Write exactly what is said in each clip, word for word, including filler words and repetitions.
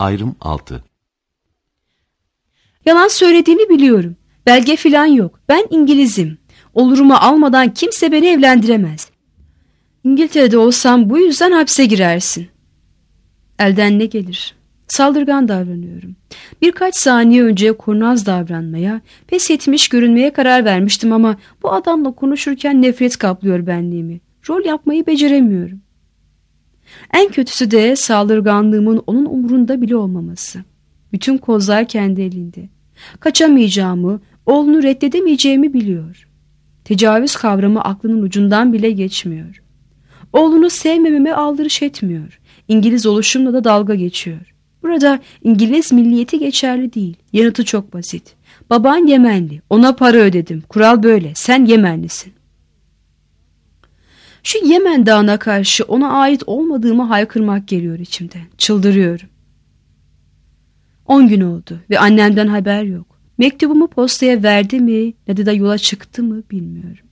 Ayrım altı. Yalan söylediğini biliyorum. Belge filan yok. Ben İngilizim. Olurumu almadan kimse beni evlendiremez. İngiltere'de olsam bu yüzden hapse girersin. Elden ne gelir? Saldırgan davranıyorum. Birkaç saniye önce kurnaz davranmaya, pes etmiş görünmeye karar vermiştim ama bu adamla konuşurken nefret kaplıyor benliğimi. Rol yapmayı beceremiyorum. En kötüsü de saldırganlığımın onun umurunda bile olmaması. Bütün kozlar kendi elinde. Kaçamayacağımı, oğlunu reddedemeyeceğimi biliyor. Tecavüz kavramı aklının ucundan bile geçmiyor. Oğlunu sevmememe aldırış etmiyor. İngiliz oluşumla da dalga geçiyor. Burada İngiliz milliyeti geçerli değil. Yanıtı çok basit. Baban Yemenli. Ona para ödedim. Kural böyle. Sen Yemenlisin. Şu Yemen dağına karşı ona ait olmadığımı haykırmak geliyor içimden. Çıldırıyorum. On gün oldu ve annemden haber yok. Mektubumu postaya verdi mi ya da yola çıktı mı bilmiyorum.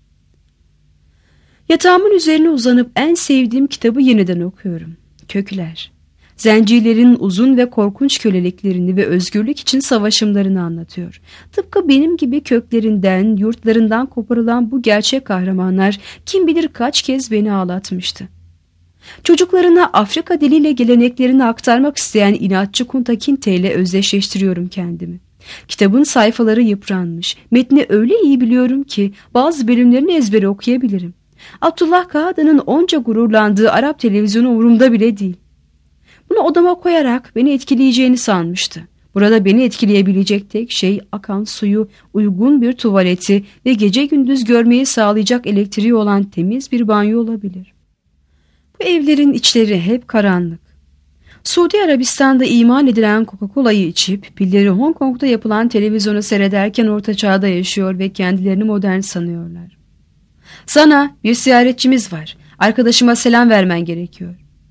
Yatağımın üzerine uzanıp en sevdiğim kitabı yeniden okuyorum. Kökler. Zencilerin uzun ve korkunç köleliklerini ve özgürlük için savaşımlarını anlatıyor. Tıpkı benim gibi köklerinden, yurtlarından koparılan bu gerçek kahramanlar kim bilir kaç kez beni ağlatmıştı. Çocuklarına Afrika diliyle geleneklerini aktarmak isteyen inatçı Kunta Kinte ile özdeşleştiriyorum kendimi. Kitabın sayfaları yıpranmış. Metni öyle iyi biliyorum ki bazı bölümlerini ezbere okuyabilirim. Abdullah Kağada'nın onca gururlandığı Arap televizyonu umurumda bile değil. Bunu odama koyarak beni etkileyeceğini sanmıştı. Burada beni etkileyebilecek tek şey akan suyu, uygun bir tuvaleti ve gece gündüz görmeyi sağlayacak elektriği olan temiz bir banyo olabilir. Bu evlerin içleri hep karanlık. Suudi Arabistan'da imal edilen Coca-Cola'yı içip pilleri Hong Kong'da yapılan televizyonu seyrederken orta çağda yaşıyor ve kendilerini modern sanıyorlar. Sana bir ziyaretçimiz var. Arkadaşıma selam vermen gerekiyor.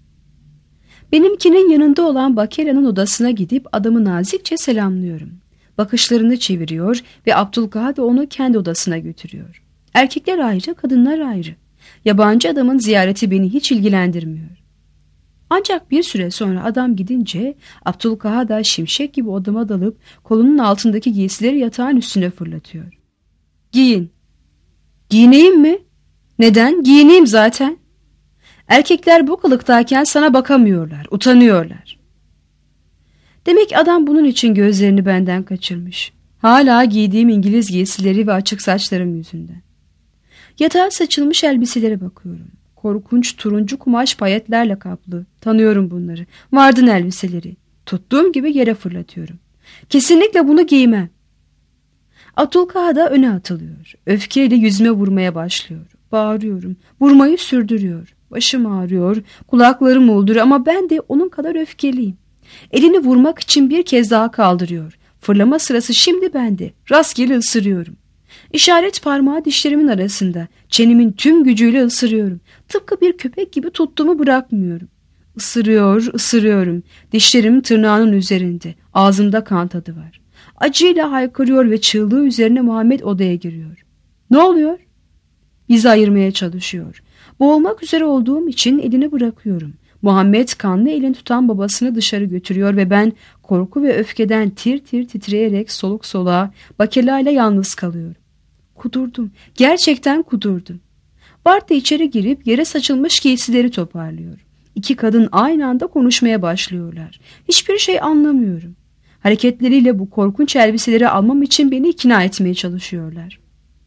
Benimkinin yanında olan Bakela'nın odasına gidip adamı nazikçe selamlıyorum. Bakışlarını çeviriyor ve Abdülkadir onu kendi odasına götürüyor. Erkekler ayrı, kadınlar ayrı. Yabancı adamın ziyareti beni hiç ilgilendirmiyor. Ancak bir süre sonra adam gidince Abdülkadir şimşek gibi odama dalıp kolunun altındaki giysileri yatağın üstüne fırlatıyor. Giyin. Giyineyim mi? Neden? Giyineyim zaten. Erkekler bu kılıktayken sana bakamıyorlar, utanıyorlar. Demek adam bunun için gözlerini benden kaçırmış. Hala giydiğim İngiliz giysileri ve açık saçlarım yüzünden. Yatağa saçılmış elbiselere bakıyorum. Korkunç turuncu kumaş payetlerle kaplı. Tanıyorum bunları. Vardın elbiseleri. Tuttuğum gibi yere fırlatıyorum. Kesinlikle bunu giymem. Abdülkadir öne atılıyor. Öfkeyle yüzüme vurmaya başlıyor. Bağırıyorum. Vurmayı sürdürüyor. Başım ağrıyor, kulaklarım olduruyor ama ben de onun kadar öfkeliyim. Elini vurmak için bir kez daha kaldırıyor. Fırlama sırası şimdi bende. Rastgele ısırıyorum. İşaret parmağı dişlerimin arasında. Çenemin tüm gücüyle ısırıyorum. Tıpkı bir köpek gibi tuttuğumu bırakmıyorum. Isırıyor, ısırıyorum. Dişlerim tırnağının üzerinde. Ağzımda kan tadı var. Acıyla haykırıyor ve çığlığı üzerine Muhammed odaya giriyor. Ne oluyor? Bizi ayırmaya çalışıyor. Boğulmak üzere olduğum için elini bırakıyorum. Muhammed kanlı elini tutan babasını dışarı götürüyor ve ben korku ve öfkeden tir tir titreyerek soluk soluğa Bakela ile yalnız kalıyorum. Kudurdum. Gerçekten kudurdum. Bart da içeri girip yere saçılmış giysileri toparlıyor. İki kadın aynı anda konuşmaya başlıyorlar. Hiçbir şey anlamıyorum. Hareketleriyle bu korkunç elbiseleri almam için beni ikna etmeye çalışıyorlar.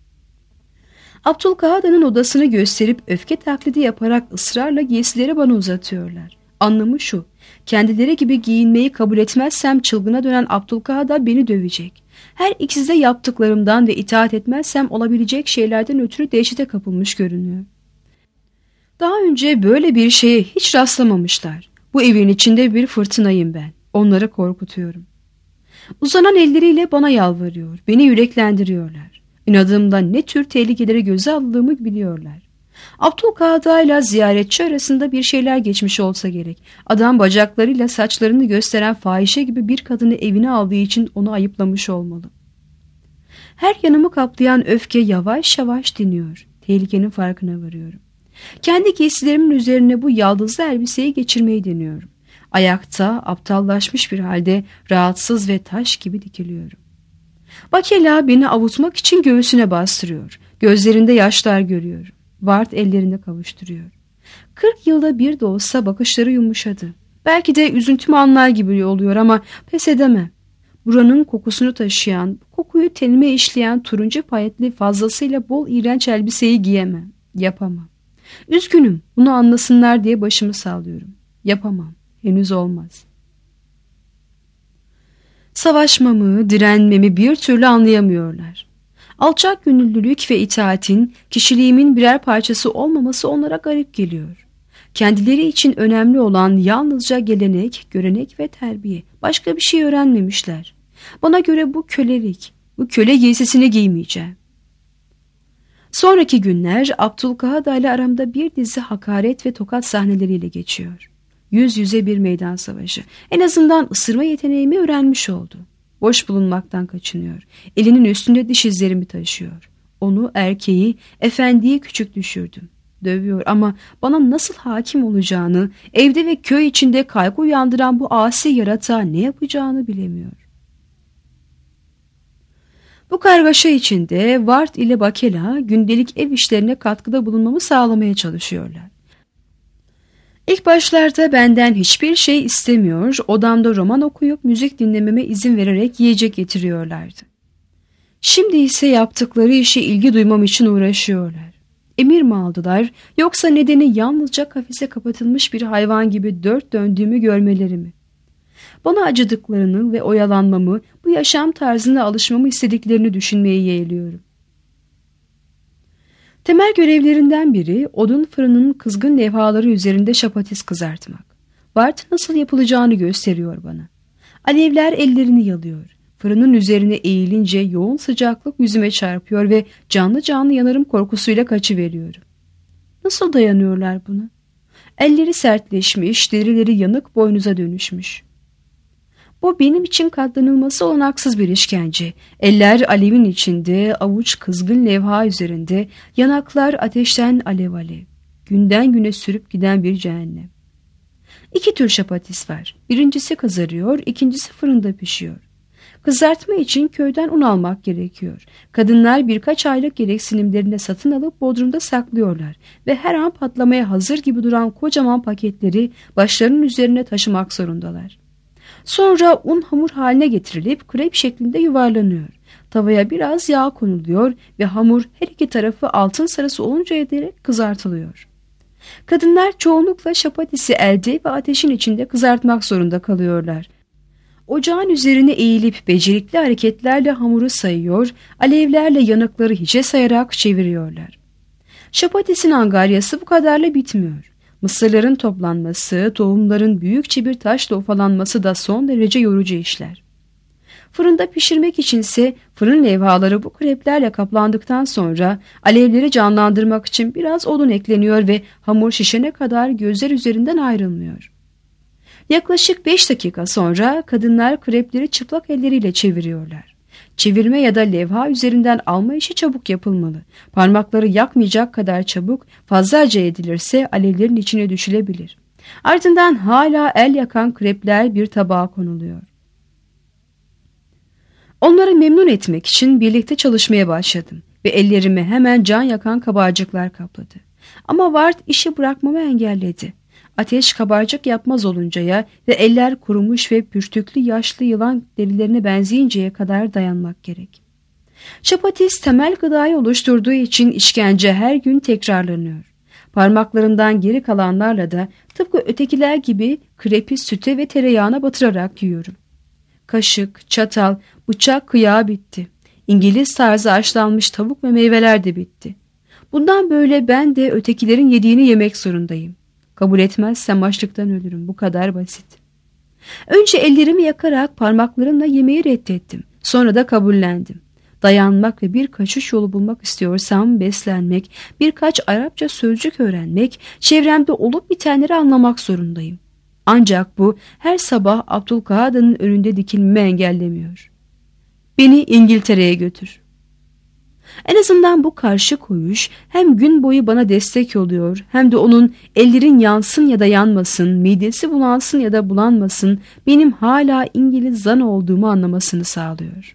Abdülkadir'in odasını gösterip öfke taklidi yaparak ısrarla giysileri bana uzatıyorlar. Anlamı şu, kendileri gibi giyinmeyi kabul etmezsem çılgına dönen Abdülkadir beni dövecek. Her ikisi de yaptıklarımdan ve itaat etmezsem olabilecek şeylerden ötürü dehşete kapılmış görünüyor. Daha önce böyle bir şeye hiç rastlamamışlar. Bu evin içinde bir fırtınayım ben. Onları korkutuyorum. Uzanan elleriyle bana yalvarıyor, beni yüreklendiriyorlar. İnadımdan ne tür tehlikeleri göze aldığımı biliyorlar. Abdülkadir ile ziyaretçi arasında bir şeyler geçmiş olsa gerek. Adam bacaklarıyla saçlarını gösteren fahişe gibi bir kadını evine aldığı için onu ayıplamış olmalı. Her yanımı kaplayan öfke yavaş yavaş diniyor. Tehlikenin farkına varıyorum. Kendi giysilerimin üzerine bu yaldızlı elbiseyi geçirmeyi deniyorum. Ayakta, aptallaşmış bir halde rahatsız ve taş gibi dikiliyorum. Bakela beni avutmak için göğsüne bastırıyor. Gözlerinde yaşlar görüyorum. Ward ellerinde kavuşturuyor. Kırk yılda bir de olsa bakışları yumuşadı. Belki de üzüntümü anlar gibi oluyor ama pes edemem. Buranın kokusunu taşıyan, kokuyu tenime işleyen turuncu payetli fazlasıyla bol iğrenç elbiseyi giyemem. Yapamam. Üzgünüm, bunu anlasınlar diye başımı sallıyorum. Yapamam. Henüz olmaz. Savaşmamı, direnmemi bir türlü anlayamıyorlar. Alçak gönüllülük ve itaatin kişiliğimin birer parçası olmaması onlara garip geliyor. Kendileri için önemli olan yalnızca gelenek, görenek ve terbiye. Başka bir şey öğrenmemişler. Bana göre bu kölelik, bu köle giysisini giymeyeceğim. Sonraki günler Abdülkahada ile aramda bir dizi hakaret ve tokat sahneleriyle geçiyor. Yüz yüze bir meydan savaşı. En azından ısırma yeteneğimi öğrenmiş oldu. Boş bulunmaktan kaçınıyor. Elinin üstünde diş izlerimi taşıyor. Onu, erkeği, efendiyi küçük düşürdüm. Dövüyor ama bana nasıl hakim olacağını, evde ve köy içinde kaygı uyandıran bu asi yaratığa ne yapacağını bilemiyor. Bu kargaşa içinde Ward ile Bakela gündelik ev işlerine katkıda bulunmamı sağlamaya çalışıyorlar. İlk başlarda benden hiçbir şey istemiyor, odamda roman okuyup müzik dinlememe izin vererek yiyecek getiriyorlardı. Şimdi ise yaptıkları işe ilgi duymam için uğraşıyorlar. Emir mi aldılar, yoksa nedeni yalnızca kafese kapatılmış bir hayvan gibi dört döndüğümü görmeleri mi? Bana acıdıklarını ve oyalanmamı, bu yaşam tarzına alışmamı istediklerini düşünmeyi yeğliyorum. Temel görevlerinden biri odun fırının kızgın levhaları üzerinde şapatis kızartmak. Ward nasıl yapılacağını gösteriyor bana. Alevler ellerini yalıyor. Fırının üzerine eğilince yoğun sıcaklık yüzüme çarpıyor ve canlı canlı yanarım korkusuyla kaçıveriyorum. Nasıl dayanıyorlar buna? Elleri sertleşmiş, derileri yanık boynuza dönüşmüş. Bu benim için katlanılması olanaksız bir işkence. Eller alevin içinde, avuç kızgın levha üzerinde, yanaklar ateşten alev alev. Günden güne sürüp giden bir cehennem. İki tür şapatis var. Birincisi kızarıyor, ikincisi fırında pişiyor. Kızartma için köyden un almak gerekiyor. Kadınlar birkaç aylık gereksinimlerine satın alıp bodrumda saklıyorlar ve her an patlamaya hazır gibi duran kocaman paketleri başlarının üzerine taşımak zorundalar. Sonra un hamur haline getirilip krep şeklinde yuvarlanıyor. Tavaya biraz yağ konuluyor ve hamur her iki tarafı altın sarısı oluncaya dek kızartılıyor. Kadınlar çoğunlukla şapatisi elde ve ateşin içinde kızartmak zorunda kalıyorlar. Ocağın üzerine eğilip becerikli hareketlerle hamuru sayıyor, alevlerle yanıkları hiçe sayarak çeviriyorlar. Şapatisin angaryası bu kadarla bitmiyor. Mısırların toplanması, tohumların büyükçe bir taşla ufalanması da son derece yorucu işler. Fırında pişirmek içinse fırın levhaları bu kreplerle kaplandıktan sonra alevleri canlandırmak için biraz odun ekleniyor ve hamur şişene kadar gözler üzerinden ayrılmıyor. Yaklaşık beş dakika sonra kadınlar krepleri çıplak elleriyle çeviriyorlar. Çevirme ya da levha üzerinden alma işi çabuk yapılmalı. Parmakları yakmayacak kadar çabuk, fazlaca edilirse alevlerin içine düşülebilir. Ardından hala el yakan krepler bir tabağa konuluyor. Onları memnun etmek için birlikte çalışmaya başladım ve ellerimi hemen can yakan kabarcıklar kapladı. Ama Ward işi bırakmamı engelledi. Ateş kabarcık yapmaz oluncaya ve eller kurumuş ve pürtüklü yaşlı yılan derilerine benzeyinceye kadar dayanmak gerek. Şapatis temel gıdayı oluşturduğu için işkence her gün tekrarlanıyor. Parmaklarımdan geri kalanlarla da tıpkı ötekiler gibi krepi süte ve tereyağına batırarak yiyorum. Kaşık, çatal, bıçak kıyağı bitti. İngiliz tarzı haşlanmış tavuk ve meyveler de bitti. Bundan böyle ben de ötekilerin yediğini yemek zorundayım. Kabul etmezsem açlıktan ölürüm. Bu kadar basit. Önce ellerimi yakarak parmaklarımla yemeği reddettim. Sonra da kabullendim. Dayanmak ve bir kaçış yolu bulmak istiyorsam beslenmek, birkaç Arapça sözcük öğrenmek, çevremde olup bitenleri anlamak zorundayım. Ancak bu her sabah Abdülkahada'nın önünde dikilmemi engellemiyor. Beni İngiltere'ye götür. En azından bu karşı koyuş hem gün boyu bana destek oluyor hem de onun ellerin yansın ya da yanmasın, midesi bulansın ya da bulanmasın benim hala İngiliz Zana olduğumu anlamasını sağlıyor.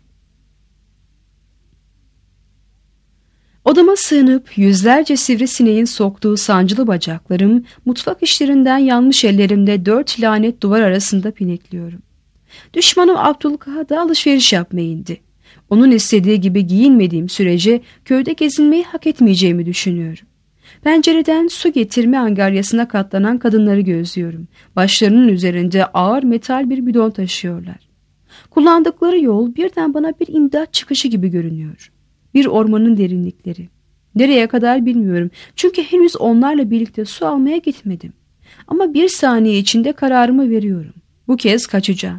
Odama sığınıp yüzlerce sivrisineğin soktuğu sancılı bacaklarım, mutfak işlerinden yanmış ellerimde dört lanet duvar arasında pinekliyorum. Düşmanım Abdülkahad'a alışveriş yapmaya indi. Onun istediği gibi giyinmediğim sürece köyde gezinmeyi hak etmeyeceğimi düşünüyorum. Pencereden su getirme angaryasına katlanan kadınları gözlüyorum. Başlarının üzerinde ağır metal bir bidon taşıyorlar. Kullandıkları yol birden bana bir imdat çıkışı gibi görünüyor. Bir ormanın derinlikleri. Nereye kadar bilmiyorum çünkü henüz onlarla birlikte su almaya gitmedim. Ama bir saniye içinde kararımı veriyorum. Bu kez kaçacağım.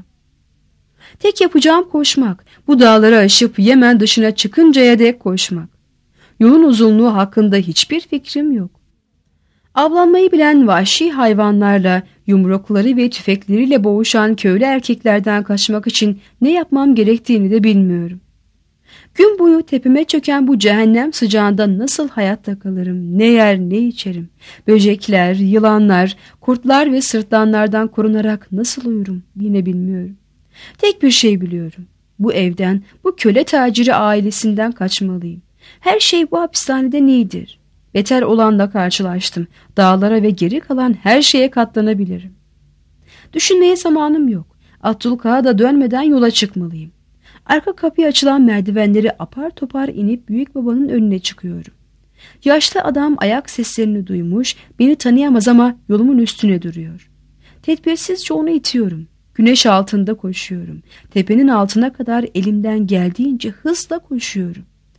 Tek yapacağım koşmak. Bu dağları aşıp Yemen dışına çıkıncaya dek koşmak. Yolun uzunluğu hakkında hiçbir fikrim yok. Avlanmayı bilen vahşi hayvanlarla, yumrukları ve tüfekleriyle boğuşan köylü erkeklerden kaçmak için ne yapmam gerektiğini de bilmiyorum. Gün boyu tepeme çöken bu cehennem sıcağında nasıl hayatta kalırım, ne yer ne içerim, böcekler, yılanlar, kurtlar ve sırtlanlardan korunarak nasıl uyurum yine bilmiyorum. Tek bir şey biliyorum, bu evden, bu köle taciri ailesinden kaçmalıyım. Her şey bu hapishanede nedir? Beter olanla karşılaştım, dağlara ve geri kalan her şeye katlanabilirim. Düşünmeye zamanım yok, Abdülkahad'a dönmeden yola çıkmalıyım. Arka kapıya açılan merdivenleri apar topar inip büyük babanın önüne çıkıyorum. Yaşlı adam ayak seslerini duymuş, beni tanıyamaz ama yolumun üstüne duruyor. Tedbirsizce onu itiyorum. Güneş altında koşuyorum. Tepenin altına kadar elimden geldiğince hızla koşuyorum.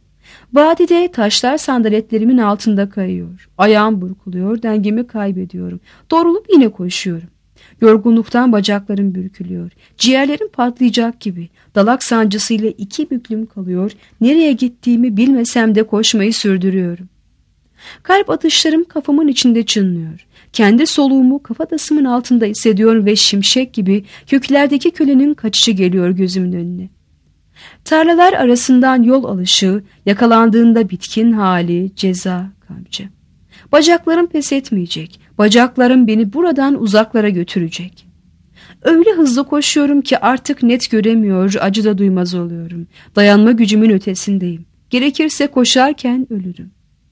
Vadide taşlar sandaletlerimin altında kayıyor. Ayağım burkuluyor, dengemi kaybediyorum. Doğrulup yine koşuyorum. Yorgunluktan bacaklarım bürkülüyor. Ciğerlerim patlayacak gibi. Dalak sancısıyla iki büklüm kalıyor. Nereye gittiğimi bilmesem de koşmayı sürdürüyorum. Kalp atışlarım kafamın içinde çınlıyor. Kendi soluğumu kafatasımın altında hissediyorum ve şimşek gibi köklerdeki kölenin kaçışı geliyor gözümün önüne. Tarlalar arasından yol alışı, yakalandığında bitkin hali, ceza, kamçı. Bacaklarım pes etmeyecek. Bacaklarım beni buradan uzaklara götürecek. Öyle hızlı koşuyorum ki artık net göremiyor, acı da duymaz oluyorum. Dayanma gücümün ötesindeyim. Gerekirse koşarken ölürüm.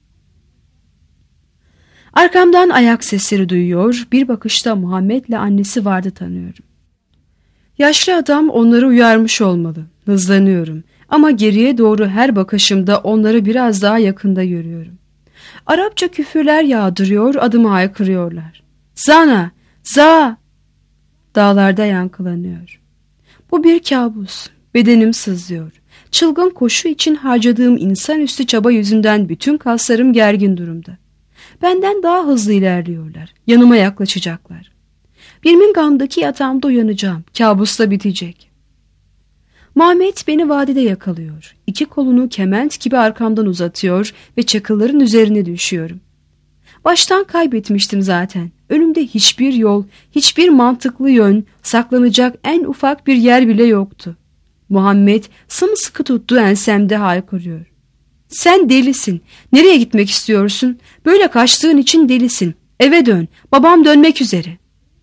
Arkamdan ayak sesleri duyuyor, bir bakışta Muhammed'le annesi vardı tanıyorum. Yaşlı adam onları uyarmış olmalı. Hızlanıyorum ama geriye doğru her bakışımda onları biraz daha yakında görüyorum. Arapça küfürler yağdırıyor, adımı haykırıyorlar. Zana! Za! Dağlarda yankılanıyor. Bu bir kabus. Bedenim sızlıyor. Çılgın koşu için harcadığım insanüstü çaba yüzünden bütün kaslarım gergin durumda. Benden daha hızlı ilerliyorlar. Yanıma yaklaşacaklar. Birmingham'daki yatağımda uyanacağım. Kabus da bitecek. Muhammed beni vadide yakalıyor. İki kolunu kement gibi arkamdan uzatıyor ve çakılların üzerine düşüyorum. Baştan kaybetmiştim zaten. Önümde hiçbir yol, hiçbir mantıklı yön, saklanacak en ufak bir yer bile yoktu. Muhammed sımsıkı tuttuğu ensemde haykırıyor. Sen delisin. Nereye gitmek istiyorsun? Böyle kaçtığın için delisin. Eve dön. Babam dönmek üzere.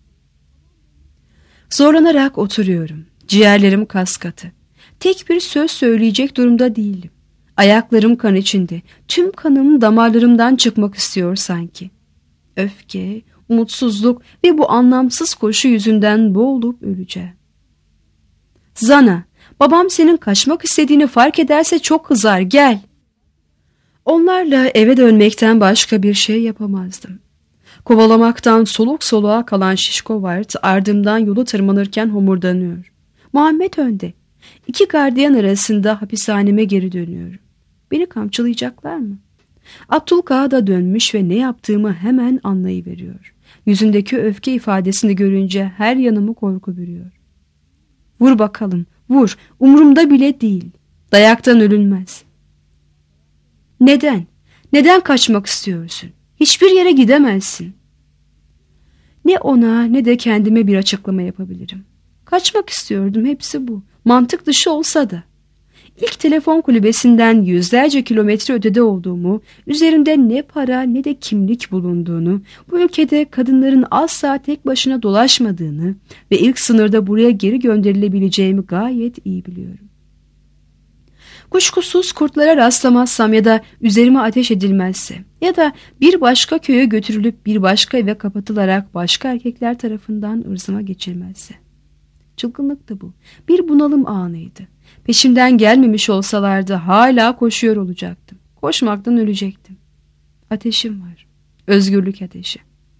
Zorlanarak oturuyorum. Ciğerlerim kaskatı. Tek bir söz söyleyecek durumda değilim. Ayaklarım kan içinde. Tüm kanım damarlarımdan çıkmak istiyor sanki. Öfke, umutsuzluk ve bu anlamsız koşu yüzünden boğulup öleceğim. Zana, babam senin kaçmak istediğini fark ederse çok kızar, gel. Onlarla eve dönmekten başka bir şey yapamazdım. Kovalamaktan soluk soluğa kalan şişko Vart ardımdan yolu tırmanırken homurdanıyor. Muhammed önde. İki gardiyan arasında hapishaneme geri dönüyorum. Beni kamçılayacaklar mı? Abdülkahad da dönmüş ve ne yaptığımı hemen anlayıveriyor. Yüzündeki öfke ifadesini görünce her yanımı korku bürüyor. Vur bakalım, vur. Umurumda bile değil. Dayaktan ölünmez. Neden? Neden kaçmak istiyorsun? Hiçbir yere gidemezsin. Ne ona ne de kendime bir açıklama yapabilirim. Kaçmak istiyordum, hepsi bu. Mantık dışı olsa da. İlk telefon kulübesinden yüzlerce kilometre ötede olduğumu, üzerimde ne para ne de kimlik bulunduğunu, bu ülkede kadınların asla tek başına dolaşmadığını ve ilk sınırda buraya geri gönderilebileceğimi gayet iyi biliyorum. Kuşkusuz kurtlara rastlamazsam ya da üzerime ateş edilmezse ya da bir başka köye götürülüp bir başka eve kapatılarak başka erkekler tarafından ırzıma geçilmezse. Çılgınlıktı bu. Bir bunalım anıydı. Peşimden gelmemiş olsalardı hala koşuyor olacaktım. Koşmaktan ölecektim. Ateşim var. Özgürlük ateşi.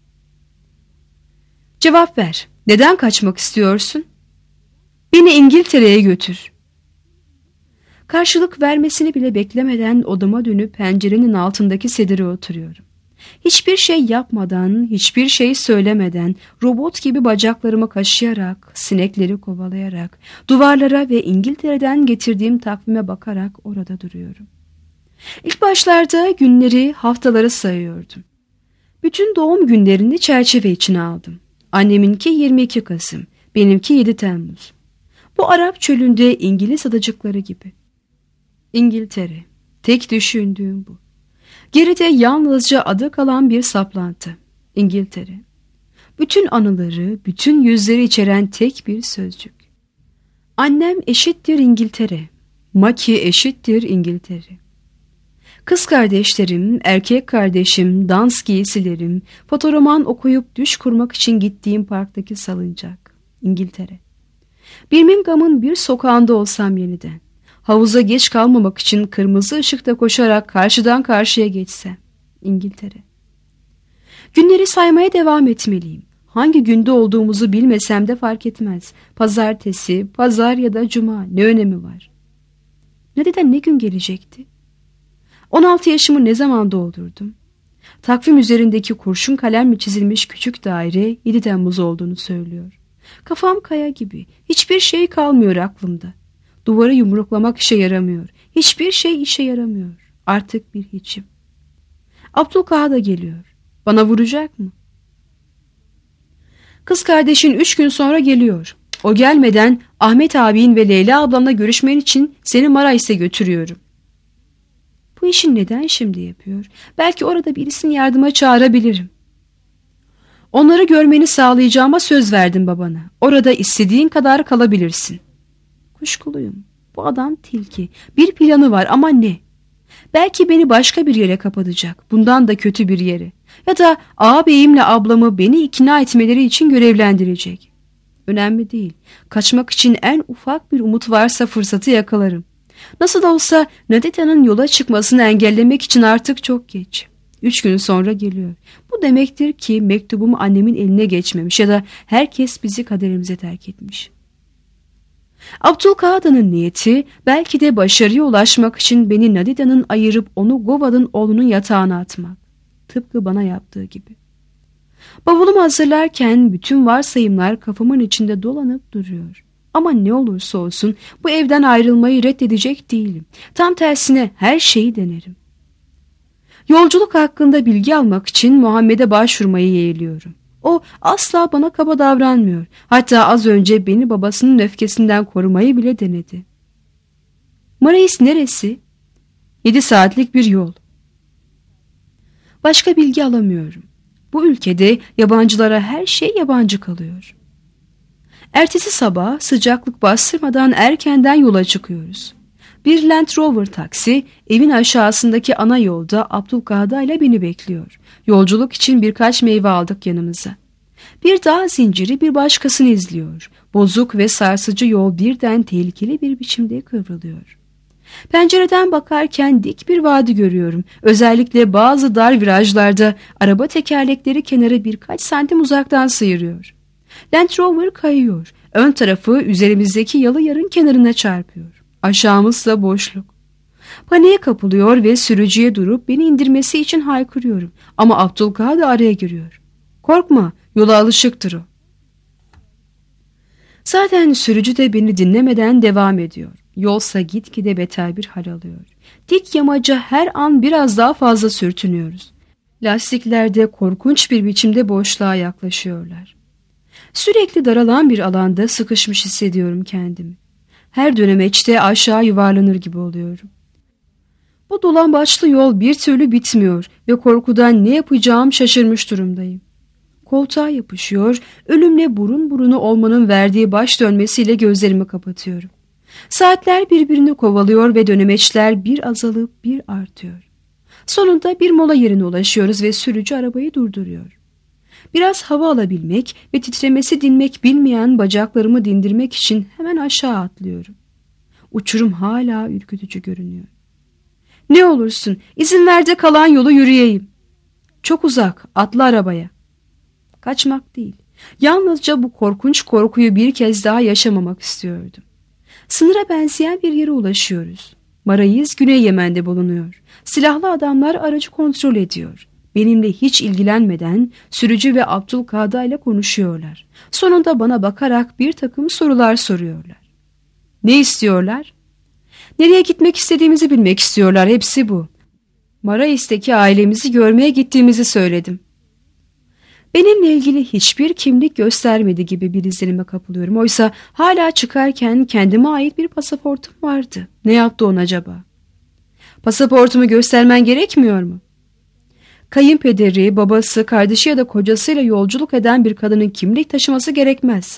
Cevap ver. Neden kaçmak istiyorsun? Beni İngiltere'ye götür. Karşılık vermesini bile beklemeden odama dönüp pencerenin altındaki sedire oturuyorum. Hiçbir şey yapmadan, hiçbir şey söylemeden, robot gibi bacaklarımı kaşıyarak, sinekleri kovalayarak, duvarlara ve İngiltere'den getirdiğim takvime bakarak orada duruyorum. İlk başlarda günleri, haftaları sayıyordum. Bütün doğum günlerini çerçeve içine aldım. Anneminki yirmi iki Kasım, benimki yedi Temmuz. Bu Arap çölünde İngiliz adacıkları gibi. İngiltere, tek düşündüğüm bu. Geride yalnızca adı kalan bir saplantı. İngiltere. Bütün anıları, bütün yüzleri içeren tek bir sözcük. Annem eşittir İngiltere. Maki eşittir İngiltere. Kız kardeşlerim, erkek kardeşim, dans giysilerim, fotoroman okuyup düş kurmak için gittiğim parktaki salıncak. İngiltere. Birmingham'ın bir sokağında olsam yeniden. Havuza geç kalmamak için kırmızı ışıkta koşarak karşıdan karşıya geçsem. İngiltere. Günleri saymaya devam etmeliyim. Hangi günde olduğumuzu bilmesem de fark etmez. Pazartesi, pazar ya da cuma, ne önemi var? Neden ne gün gelecekti? on altı yaşımı ne zaman doldurdum? Takvim üzerindeki kurşun kalemle çizilmiş küçük daire yedi Temmuz olduğunu söylüyor. Kafam kaya gibi. Hiçbir şey kalmıyor aklımda. Duvarı yumruklamak işe yaramıyor. Hiçbir şey işe yaramıyor. Artık bir hiçim. Abdülkaha da geliyor. Bana vuracak mı? Kız kardeşin üç gün sonra geliyor. O gelmeden Ahmet abin ve Leyla ablamla görüşmen için seni Marais'e götürüyorum. Bu işi neden şimdi yapıyor? Belki orada birisini yardıma çağırabilirim. Onları görmeni sağlayacağıma söz verdim babana. Orada istediğin kadar kalabilirsin. Kuşkuluyum. Bu adam tilki. Bir planı var ama ne? Belki beni başka bir yere kapatacak. Bundan da kötü bir yere. Ya da ağabeyimle ablamı beni ikna etmeleri için görevlendirecek. Önemli değil. Kaçmak için en ufak bir umut varsa fırsatı yakalarım. Nasıl da olsa Nadita'nın yola çıkmasını engellemek için artık çok geç. Üç gün sonra geliyor. Bu demektir ki mektubum annemin eline geçmemiş ya da herkes bizi kaderimize terk etmiş. Abdülkaha'nın niyeti belki de başarıya ulaşmak için beni Nadida'nın ayırıp onu Gova'nın oğlunun yatağına atmak. Tıpkı bana yaptığı gibi. Bavulumu hazırlarken bütün varsayımlar kafamın içinde dolanıp duruyor. Ama ne olursa olsun bu evden ayrılmayı reddedecek değilim. Tam tersine her şeyi denerim. Yolculuk hakkında bilgi almak için Muhammed'e başvurmayı yeğliyorum. O asla bana kaba davranmıyor. Hatta az önce beni babasının öfkesinden korumayı bile denedi. Marais neresi? Yedi saatlik bir yol. Başka bilgi alamıyorum. Bu ülkede yabancılara her şey yabancı kalıyor. Ertesi sabah sıcaklık bastırmadan erkenden yola çıkıyoruz. Bir Land Rover taksi evin aşağısındaki ana yolda Abdülkahada ile beni bekliyor. Yolculuk için birkaç meyve aldık yanımıza. Bir dağ zinciri bir başkasını izliyor. Bozuk ve sarsıcı yol birden tehlikeli bir biçimde kıvrılıyor. Pencereden bakarken dik bir vadi görüyorum. Özellikle bazı dar virajlarda araba tekerlekleri kenara birkaç santim uzaktan sıyırıyor. Land Rover kayıyor. Ön tarafı üzerimizdeki yalı yarın kenarına çarpıyor. Aşağımızsa boşluk. Paniğe kapılıyor ve sürücüye durup beni indirmesi için haykırıyorum. Ama Abdülkaha da araya giriyor. Korkma, yola alışıktır o. Zaten sürücü de beni dinlemeden devam ediyor. Yolsa gitgide beter bir hal alıyor. Dik yamaca her an biraz daha fazla sürtünüyoruz. Lastikler de korkunç bir biçimde boşluğa yaklaşıyorlar. Sürekli daralan bir alanda sıkışmış hissediyorum kendimi. Her dönemeçte aşağı yuvarlanır gibi oluyorum. Bu dolambaçlı yol bir türlü bitmiyor ve korkudan ne yapacağım şaşırmış durumdayım. Koltuğa yapışıyor, ölümle burun burunu olmanın verdiği baş dönmesiyle gözlerimi kapatıyorum. Saatler birbirini kovalıyor ve dönemeçler bir azalıp bir artıyor. Sonunda bir mola yerine ulaşıyoruz ve sürücü arabayı durduruyor. Biraz hava alabilmek ve titremesi dinmek bilmeyen bacaklarımı dindirmek için hemen aşağı atlıyorum. Uçurum hala ürkütücü görünüyor. Ne olursun izin ver de kalan yolu yürüyeyim. Çok uzak, atla arabaya. Kaçmak değil, yalnızca bu korkunç korkuyu bir kez daha yaşamamak istiyordum. Sınıra benzeyen bir yere ulaşıyoruz. Marayiz Güney Yemen'de bulunuyor. Silahlı adamlar aracı kontrol ediyor. Benimle hiç ilgilenmeden sürücü ve Abdülkadir ile konuşuyorlar. Sonunda bana bakarak bir takım sorular soruyorlar. Ne istiyorlar? Nereye gitmek istediğimizi bilmek istiyorlar, hepsi bu. Marais'teki ailemizi görmeye gittiğimizi söyledim. Benimle ilgili hiçbir kimlik göstermedi gibi bir izlenime kapılıyorum. Oysa hala çıkarken kendime ait bir pasaportum vardı. Ne yaptı on acaba? Pasaportumu göstermen gerekmiyor mu? Kayınpederi, babası, kardeşi ya da kocasıyla yolculuk eden bir kadının kimlik taşıması gerekmez.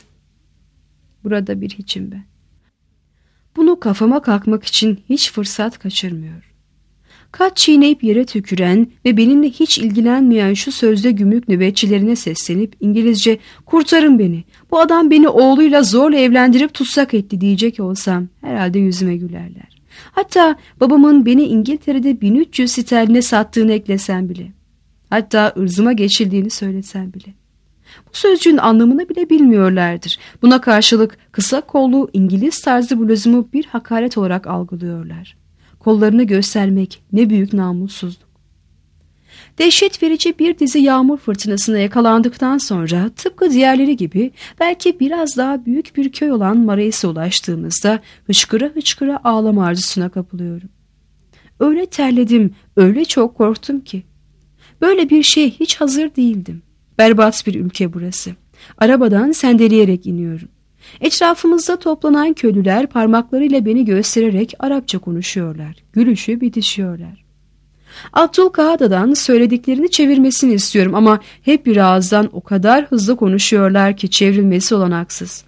Burada bir hiçim ben. Bunu kafama kalkmak için hiç fırsat kaçırmıyor. Kat çiğneyip yere tüküren ve benimle hiç ilgilenmeyen şu sözde gümrük nöbetçilerine seslenip İngilizce "Kurtarın beni, bu adam beni oğluyla zorla evlendirip tutsak etti" diyecek olsam herhalde yüzüme gülerler. Hatta babamın beni İngiltere'de bin üç yüz sterline sattığını eklesem bile. Hatta ırzıma geçildiğini söylesem bile. Bu sözcüğün anlamını bile bilmiyorlardır. Buna karşılık kısa kollu İngiliz tarzı bluzumu bir hakaret olarak algılıyorlar. Kollarını göstermek ne büyük namussuzluk. Dehşet verici bir dizi yağmur fırtınasına yakalandıktan sonra tıpkı diğerleri gibi belki biraz daha büyük bir köy olan Marais'e ulaştığımızda hıçkıra hıçkıra ağlama arzusuna kapılıyorum. Öyle terledim, öyle çok korktum ki. Böyle bir şeye hiç hazır değildim. Berbat bir ülke burası. Arabadan sendeleyerek iniyorum. Etrafımızda toplanan köylüler parmaklarıyla beni göstererek Arapça konuşuyorlar. Gülüşüp bitişiyorlar. Abdülkadir'den söylediklerini çevirmesini istiyorum ama hep bir ağızdan o kadar hızlı konuşuyorlar ki çevrilmesi olanaksız.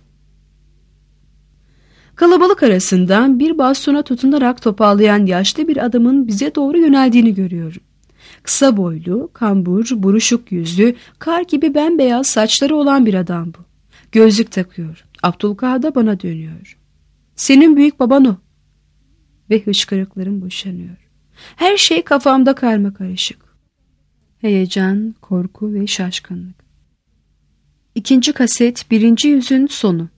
Kalabalık arasından bir bastona tutunarak topallayan yaşlı bir adamın bize doğru yöneldiğini görüyorum. Kısa boylu, kambur, buruşuk yüzlü, kar gibi bembeyaz saçları olan bir adam bu. Gözlük takıyor. Abdülkadir bana dönüyor. "Senin büyük baban o." Ve hıçkırıklarım boşanıyor. Her şey kafamda karmakarışık. Heyecan, korku ve şaşkınlık. İkinci kaset, birinci yüzün sonu.